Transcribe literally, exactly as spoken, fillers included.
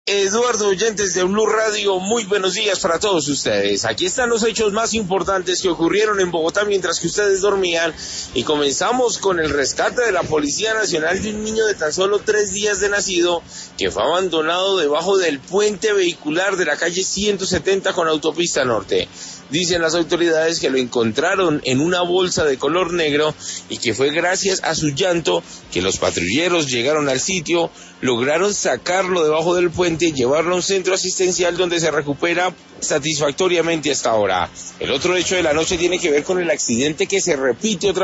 Eduardo, oyentes de Blue Radio, muy buenos días para todos ustedes. Aquí están los hechos más importantes que ocurrieron en Bogotá mientras que ustedes dormían y comenzamos con el rescate de la Policía Nacional de un niño de tan solo tres días de nacido que fue abandonado debajo del puente vehicular de la calle ciento setenta con autopista norte. Dicen las autoridades que lo encontraron en una bolsa de color negro y que fue gracias a su llanto que los patrulleros llegaron al sitio, lograron sacarlo debajo del puente y llevarlo a un centro asistencial donde se recupera satisfactoriamente hasta ahora. El otro hecho de la noche tiene que ver con el accidente que se repite otra